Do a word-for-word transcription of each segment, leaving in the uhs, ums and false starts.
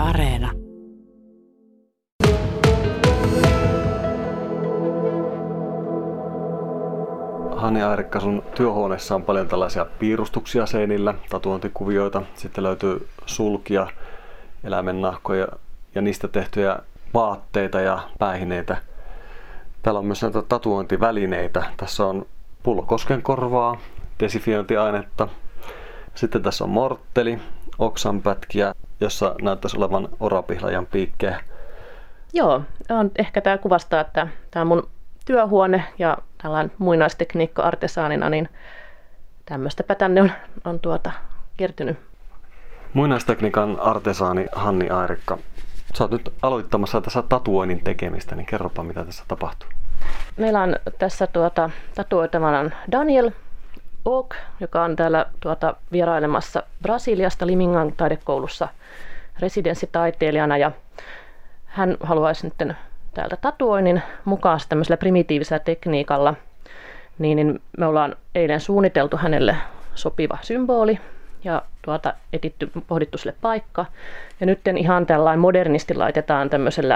Areena. Hanni Airikka, sun työhuoneessa on paljon tällaisia piirustuksia seinillä, tatuointikuvioita. Sitten löytyy sulkia, eläimennahkoja ja niistä tehtyjä vaatteita ja päähineitä. Täällä on myös näitä tatuointivälineitä. Tässä on pullokoskenkorvaa, desifiointiainetta. Sitten tässä on mortteli, oksanpätkiä, jossa näyttäisi olevan orapihlajan piikkejä. Joo, on, ehkä tämä kuvastaa, että tämä on mun työhuone ja tällainen muinaistekniikka artesaanina, niin tämmöistäpä tänne on, on tuota, kertynyt. Muinaistekniikan artesaani Hanni Airikka. Sä oot nyt aloittamassa tässä tatuoinnin tekemistä, niin kerropa mitä tässä tapahtuu. Meillä on tässä tuota, tatuoitavana Daniel Oak, joka on täällä tuota, vierailemassa Brasiliasta Limingan taidekoulussa residenssitaiteilijana. Ja hän haluaisi nyt täältä tatuoinnin mukaan tämmöisellä primitiivisellä tekniikalla. Niin, niin me ollaan eilen suunniteltu hänelle sopiva symboli ja tuota, etitty, pohdittu sille paikka. Ja nyt ihan tällainen modernisti laitetaan tämmöisellä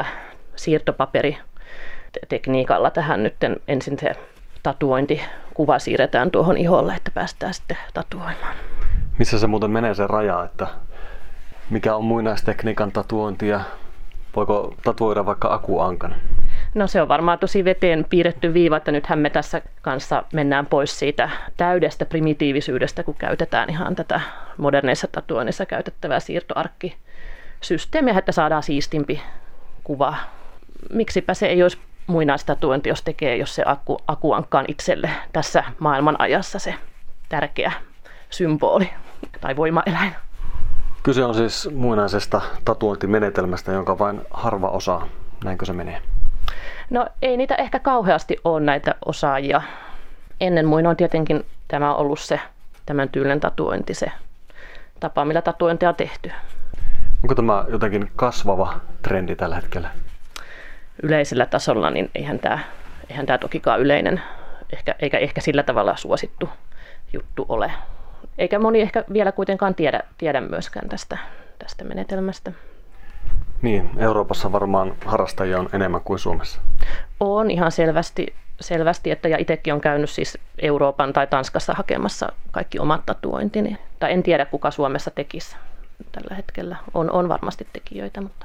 siirtopaperitekniikalla tähän nyt ensin se tatuointikuva siirretään tuohon iholle, että päästään sitten tatuoimaan. Missä se muuten menee se raja, että mikä on muinaistekniikan tatuointi ja voiko tatuoida vaikka akuankan? No se on varmaan tosi veteen piirretty viiva, että nythän me tässä kanssa mennään pois siitä täydestä primitiivisyydestä, kun käytetään ihan tätä moderneissa tatuoinnissa käytettävää siirtoarkkisysteemiä, että saadaan siistimpi kuva. Miksipä se ei olisi muinaistatuointi, jos tekee, jos se aku, akuankka on itselle tässä maailman ajassa se tärkeä symboli tai voimaeläin. Kyse on siis muinaisesta tatuointimenetelmästä, jonka vain harva osaa. Näinkö se menee? No ei niitä ehkä kauheasti ole näitä osaajia. Ennen muinoin tietenkin tämä on ollut se tämän tyylinen tatuointi, se tapa, millä tatuointia on tehty. Onko tämä jotenkin kasvava trendi tällä hetkellä? Yleisellä tasolla niin eihän tämä, eihän tämä tokikaan yleinen, ehkä, eikä ehkä sillä tavalla suosittu juttu ole. Eikä moni ehkä vielä kuitenkaan tiedä, tiedä myöskään tästä, tästä menetelmästä. Niin, Euroopassa varmaan harrastajia on enemmän kuin Suomessa. On ihan selvästi, selvästi että ja itsekin on käynyt siis Euroopan tai Tanskassa hakemassa kaikki omat tatuointini. Tai en tiedä kuka Suomessa tekisi tällä hetkellä. On, on varmasti tekijöitä, mutta...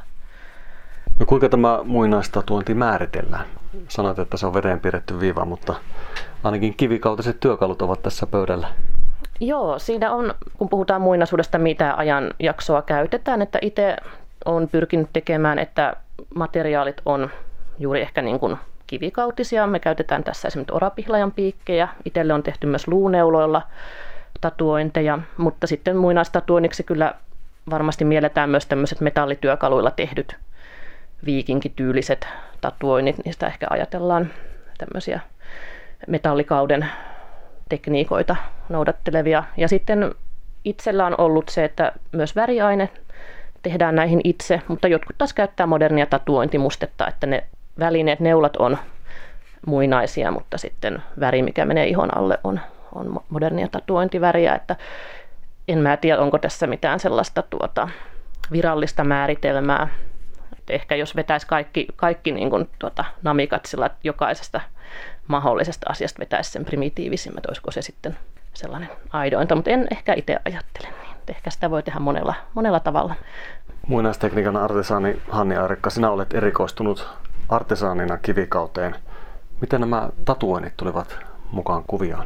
No kuinka tämä muinaistatuointi määritellään? Sanoit, että se on veteen piirretty viiva, mutta ainakin kivikautiset työkalut ovat tässä pöydällä. Joo, siinä on, kun puhutaan muinaisuudesta, mitä ajanjaksoa käytetään, että itse olen pyrkinyt tekemään, että materiaalit on juuri ehkä niin kuin kivikautisia. Me käytetään tässä esimerkiksi orapihlajan piikkejä. Itselle on tehty myös luuneuloilla tatuointeja, mutta sitten muinaistatuoinniksi kyllä varmasti mielletään myös tämmöiset metallityökaluilla tehdyt viikinkityyliset tatuoinnit. Niistä ehkä ajatellaan tämmöisiä metallikauden tekniikoita noudattelevia. Ja sitten itsellä on ollut se, että myös väriaine tehdään näihin itse, mutta jotkut taas käyttää modernia tatuointimustetta, että ne välineet, neulat on muinaisia, mutta sitten väri, mikä menee ihon alle, on, on modernia tatuointiväriä. Että en mä tiedä, onko tässä mitään sellaista tuota, virallista määritelmää. Että ehkä jos vetäisi kaikki, kaikki niin kuin, tuota, namikat sillä, että jokaisesta mahdollisesta asiasta vetäisi sen primitiivisimmät, olisiko se sitten sellainen aidointa, mutta en ehkä itse ajattele niin. Ehkä sitä voi tehdä monella, monella tavalla. Muinaistekniikan artesaani Hanni Airikka, sinä olet erikoistunut artesaanina kivikauteen. Miten nämä tatuoinnit tulivat mukaan kuvioon?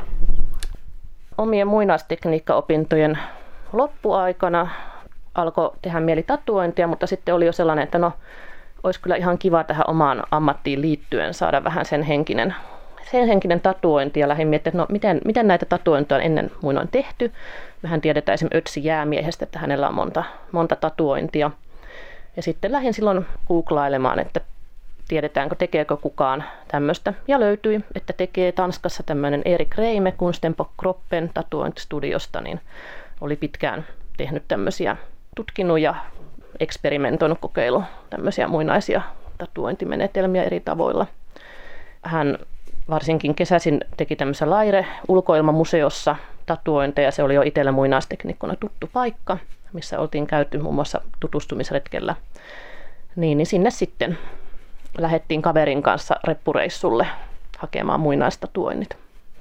Omien muinaistekniikkaopintojen loppuaikana alkoi tehdä mieli tatuointia, mutta sitten oli jo sellainen, että no, olisi kyllä ihan kiva tähän omaan ammattiin liittyen saada vähän sen henkinen, sen henkinen tatuointi ja lähdin miettimään, että no miten, miten näitä tatuointeja on ennen muinoin tehty. Mehän tiedetään esimerkiksi Ötzi Jäämiehestä, että hänellä on monta, monta tatuointia. Ja sitten lähdin silloin googlailemaan, että tiedetäänkö, tekeekö kukaan tämmöistä. Ja löytyi, että tekee Tanskassa tämmöinen Erik Reime Kunsten på Kroppen tatuointistudiosta, niin oli pitkään tehnyt tämmöisiä, tutkinut ja eksperimentoinut, kokeillut tämmöisiä muinaisia tatuointimenetelmiä eri tavoilla. Hän varsinkin kesäisin teki tämmöisessä Laire ulkoilmamuseossa tatuointeja. Se oli jo itsellä muinaistekniikkona tuttu paikka. missä oltiin käyty muun muassa tutustumisretkellä. Niin, niin sinne sitten lähdettiin kaverin kanssa reppureissulle hakemaan muinaistatuoinnit.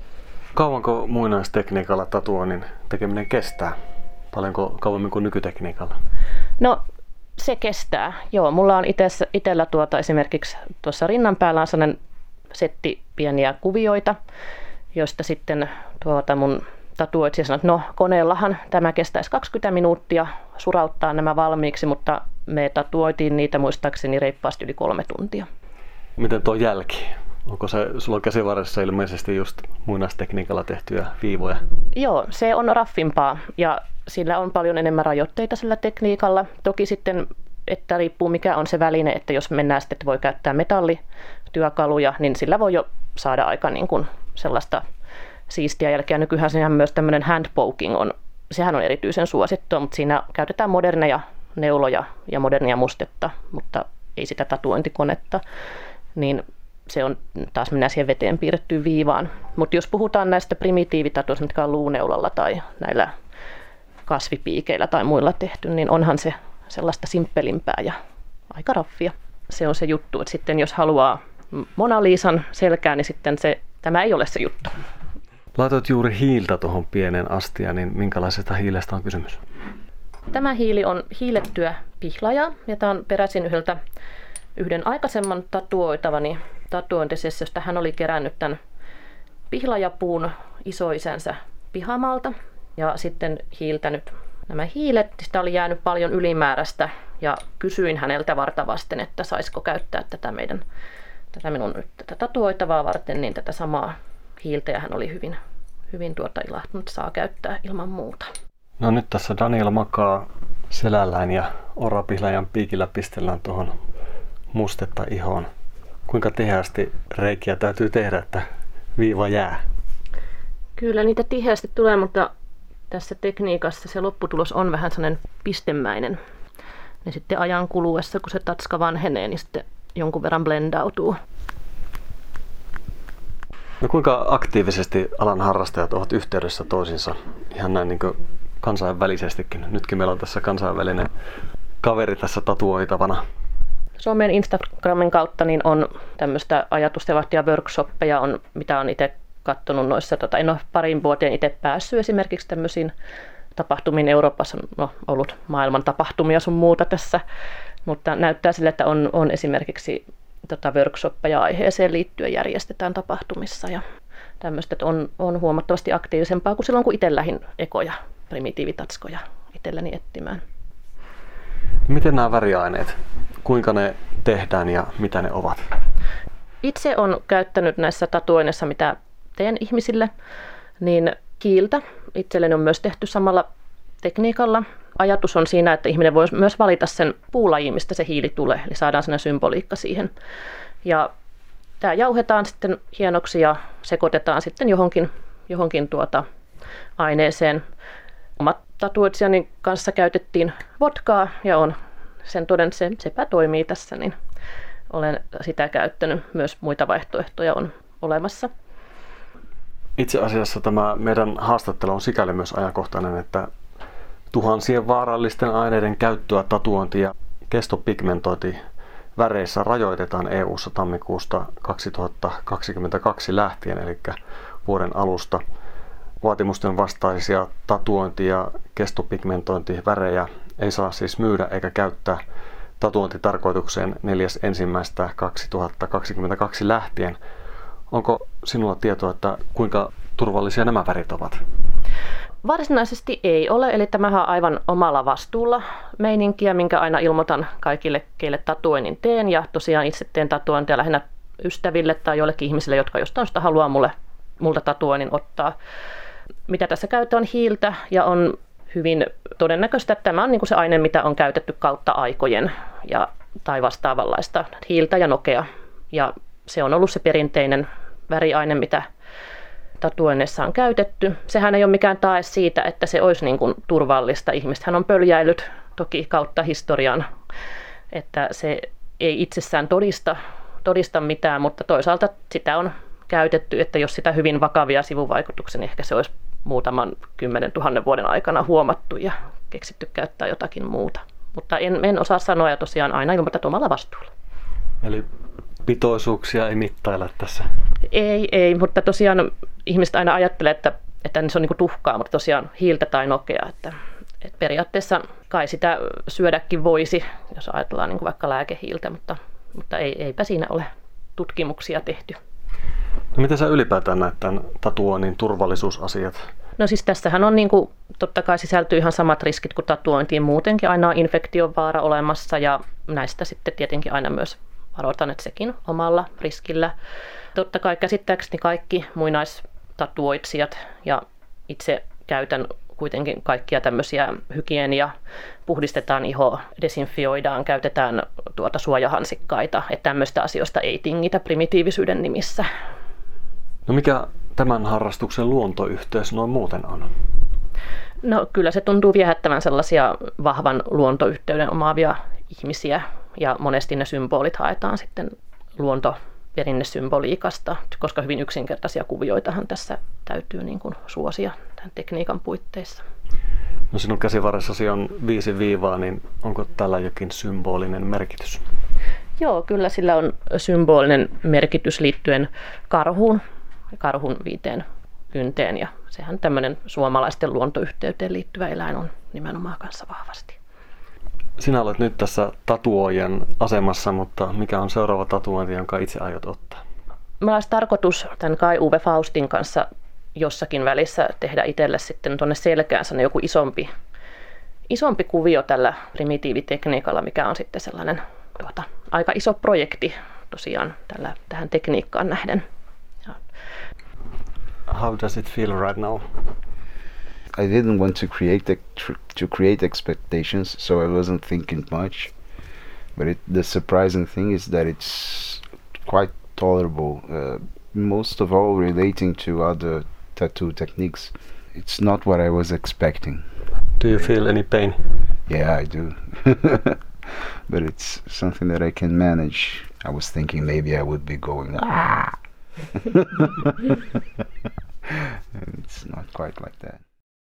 Kauanko muinaistekniikalla tatuoinnin tekeminen kestää? Paljonko kauemmin kuin nykytekniikalla? No se kestää. Joo, mulla on itessä, itellä tuota, esimerkiksi tuossa rinnan päällä on sellainen setti pieniä kuvioita, joista sitten tuota mun tatuoitsija sanoi, että no koneellahan tämä kestäisi kaksikymmentä minuuttia surauttaa nämä valmiiksi, mutta me tatuoitiin niitä muistaakseni reippaasti yli kolme tuntia. Miten tuo jälki? Onko se sulla käsivarressa ilmeisesti just muinaistekniikalla tehtyjä viivoja? Joo, se on raffimpaa ja sillä on paljon enemmän rajoitteita sillä tekniikalla. Toki sitten, että riippuu mikä on se väline, että jos mennään sitten, että voi käyttää metallityökaluja, niin sillä voi jo saada aika niin kuin sellaista siistiä jälkeä. Nykyään sehän myös tämmöinen handpoking on, sehän on erityisen suosittua, mutta siinä käytetään moderneja neuloja ja modernia mustetta, mutta ei sitä tatuointikonetta, niin se on taas mennään siihen veteen piirrettyyn viivaan. Mutta jos puhutaan näistä primitiivitatuista, mitkä on luuneulalla tai näillä kasvipiikeillä tai muilla tehty, niin onhan se sellaista simppelimpää ja aika raffia. Se on se juttu, että sitten jos haluaa Mona Lisan selkää, niin sitten se, tämä ei ole se juttu. Laitoit juuri hiiltä tuohon pienen astiaan, niin minkälaisesta hiilestä on kysymys? Tämä hiili on hiilettyä pihlajaa ja tämä on peräisin yhdeltä yhden aikaisemman tatuoitavani tatuointisessiosta. Hän oli kerännyt tämän pihlajapuun isoisänsä pihamalta ja sitten hiiltänyt nämä hiilet. Sitä oli jäänyt paljon ylimääräistä ja kysyin häneltä vartavasten, että saisiko käyttää tätä, meidän, tätä minun tätä tatuoitavaa varten, niin tätä samaa hiiltä ja hän oli hyvin, hyvin tuota ilahtunut, saa käyttää ilman muuta. No nyt tässä Daniel makaa selällään ja orapihlajan piikillä pistellään tuohon mustetta ihoon. Kuinka tiheästi reikiä täytyy tehdä, että viiva jää? Kyllä niitä tiheästi tulee, mutta tässä tekniikassa se lopputulos on vähän sellainen pistemäinen. Ja sitten ajan kuluessa, kun se tatska vanhenee, niin sitten jonkun verran blendautuu. No kuinka aktiivisesti alan harrastajat ovat yhteydessä toisiinsa ihan näin niin kuin kansainvälisestikin? Nytkin meillä on tässä kansainvälinen kaveri tässä tatuoitavana. Somen Instagramin kautta niin on tämmöistä ajatustenvaihtoja workshoppeja, on, mitä on itse katsonut noissa, tota, en ole parin vuoteen itse päässyt esimerkiksi tämmöisiin tapahtumiin. Euroopassa on no, ollut maailman tapahtumia sun muuta tässä, mutta näyttää sille, että on, on esimerkiksi tota, workshoppeja aiheeseen liittyen järjestetään tapahtumissa ja tämmöistä, että on, on huomattavasti aktiivisempaa kuin silloin, kun itse lähdin ekoja, primitiivitatskoja itselleni etsimään. Miten nämä väriaineet, kuinka ne tehdään ja mitä ne ovat? Itse olen käyttänyt näissä tatuoinnissa, mitä teen ihmisille, niin hiiltä. Itselleni on myös tehty samalla tekniikalla. Ajatus on siinä, että ihminen voi myös valita sen puulajin, mistä se hiili tulee, eli saadaan sellainen symboliikka siihen. Ja tämä jauhetaan sitten hienoksi ja sekoitetaan sitten johonkin, johonkin tuota aineeseen. Omat tatuoitsijani kanssa käytettiin vodkaa ja on sen toden, se sepä toimii tässä, niin olen sitä käyttänyt. Myös muita vaihtoehtoja on olemassa. Itse asiassa tämä meidän haastattelu on sikäli myös ajankohtainen, että tuhansien vaarallisten aineiden käyttöä tatuointi- ja kestopigmentointi väreissä rajoitetaan E U:ssa tammikuusta kaksituhattakaksikymmentäkaksi lähtien, eli vuoden alusta. Vaatimusten vastaisia tatuointi- ja kestopigmentointivärejä ei saa siis myydä eikä käyttää tatuointitarkoitukseen neljäs ensimmäistä kaksituhattakaksikymmentäkaksi lähtien. Onko sinulla tietoa, että kuinka turvallisia nämä värit ovat? Varsinaisesti ei ole, eli tämähän on aivan omalla vastuulla meininkiä, minkä aina ilmoitan kaikille, keille tatuoinnin teen. Ja tosiaan itse teen tatuointia lähinnä ystäville tai joillekin ihmisille, jotka jostain sitä haluaa mulle, multa tatuoinnin ottaa. Mitä tässä käytetään on hiiltä ja on hyvin todennäköistä, että tämä on niin kuin se aine, mitä on käytetty kautta aikojen ja, tai vastaavanlaista hiiltä ja nokea. Ja se on ollut se perinteinen väriaine, mitä tatuoinneissa on käytetty. Sehän ei ole mikään tae siitä, että se olisi niin kuin turvallista. Ihmisethän on pöljäillyt toki kautta historian, että se ei itsessään todista, todista mitään, mutta toisaalta sitä on käytetty, että jos sitä hyvin vakavia sivuvaikutuksia, niin ehkä se olisi muutaman kymmenen tuhannen vuoden aikana huomattu ja keksitty käyttää jotakin muuta. Mutta en, en osaa sanoa ja tosiaan aina ilmoitat omalla vastuulla. Eli pitoisuuksia ei mittailla tässä? Ei, ei, mutta tosiaan ihmiset aina ajattelee, että, että se on niin kuin tuhkaa, mutta tosiaan hiiltä tai nokea. Että, että periaatteessa kai sitä syödäkin voisi, jos ajatellaan niin kuin vaikka lääkehiiltä, mutta, mutta ei, eipä siinä ole tutkimuksia tehty. No miten sä ylipäätään näet tämän tatuoinnin turvallisuusasiat? No siis tässähän on niin kuin, totta kai sisältyy ihan samat riskit kuin tatuointiin muutenkin. Aina on infektion vaara olemassa ja näistä sitten tietenkin aina myös varoitan, että sekin omalla riskillä. Totta kai käsittääkseni kaikki muinaistatuoitsijat ja itse käytän kuitenkin kaikkia tämmöisiä hygienia, puhdistetaan iho, desinfioidaan, käytetään tuota suojahansikkaita, että tämmöistä asioista ei tingitä primitiivisyyden nimissä. No mikä tämän harrastuksen luontoyhteys noin muuten on? No kyllä se tuntuu viehättävän sellaisia vahvan luontoyhteyden omaavia ihmisiä ja monesti ne symbolit haetaan sitten luontoperinnesymboliikasta, koska hyvin yksinkertaisia kuvioitahan tässä täytyy niin kuin suosia tämän tekniikan puitteissa. No sinun käsivarressasi on viisi viivaa, niin onko tällä jokin symbolinen merkitys? Joo, kyllä sillä on symbolinen merkitys liittyen karhuun, karhun viiteen kynteen ja sehän tämmöinen suomalaisten luontoyhteyteen liittyvä eläin on nimenomaan kanssa vahvasti. Sinä olet nyt tässä tatuoijan asemassa, mutta mikä on seuraava tatuointi, jonka itse aiot ottaa? Meillä olisi tarkoitus tämän Kai Uwe Faustin kanssa jossakin välissä tehdä itselle sitten tuonne selkäänsä joku isompi, isompi kuvio tällä primitiivitekniikalla, mikä on sitten sellainen tuota, aika iso projekti tosiaan tällä, tähän tekniikkaan nähden. Ja. How does it feel right now? I didn't want to create to create expectations, so I wasn't thinking much. But it, the surprising thing is that it's quite tolerable. Uh, most of all, relating to other tattoo techniques, it's not what I was expecting. Do you feel any pain? Yeah, I do. But it's something that I can manage. I was thinking maybe I would be going, ah! It's not quite like that.